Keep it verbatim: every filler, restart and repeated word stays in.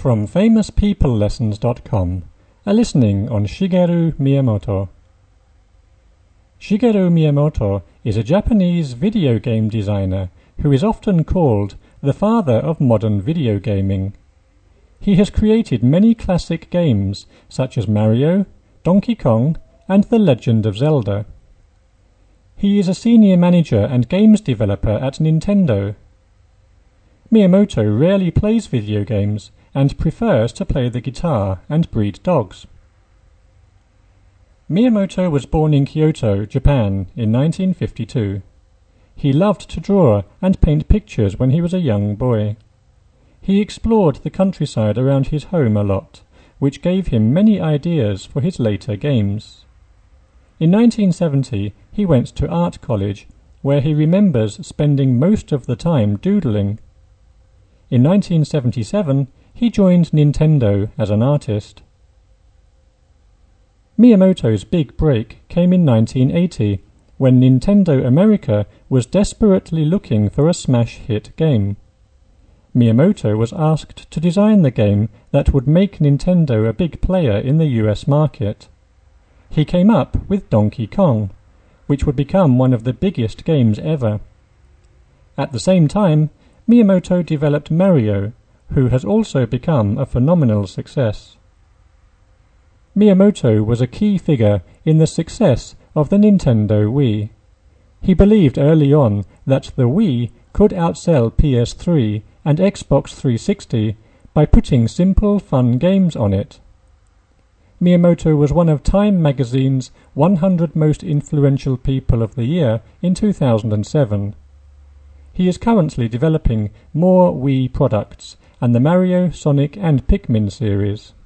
From famous people lessons dot com, a listening on Shigeru Miyamoto. Shigeru Miyamoto is a Japanese video game designer who is often called the father of modern video gaming. He has created many classic games such as Mario, Donkey Kong, and The Legend of Zelda. He is a senior manager and games developer at Nintendo. Miyamoto rarely plays video games and prefers to play the guitar and breed dogs. Miyamoto was born in Kyoto, Japan in nineteen fifty-two. He loved to draw and paint pictures when he was a young boy. He explored the countryside around his home a lot, which gave him many ideas for his later games. In nineteen seventy he went to art college, where he remembers spending most of the time doodling. In nineteen seventy-seven he joined Nintendo as an artist. Miyamoto's big break came in nineteen eighty, when Nintendo America was desperately looking for a smash hit game. Miyamoto was asked to design the game that would make Nintendo a big player in the U S market. He came up with Donkey Kong, which would become one of the biggest games ever. At the same time, Miyamoto developed Mario, who has also become a phenomenal success. Miyamoto was a key figure in the success of the Nintendo Wii. He believed early on that the Wii could outsell P S three and Xbox three sixty by putting simple, fun games on it. Miyamoto was one of Time magazine's one hundred most influential people of the year in two thousand seven. He is currently developing more Wii products and the Mario, Sonic and Pikmin series.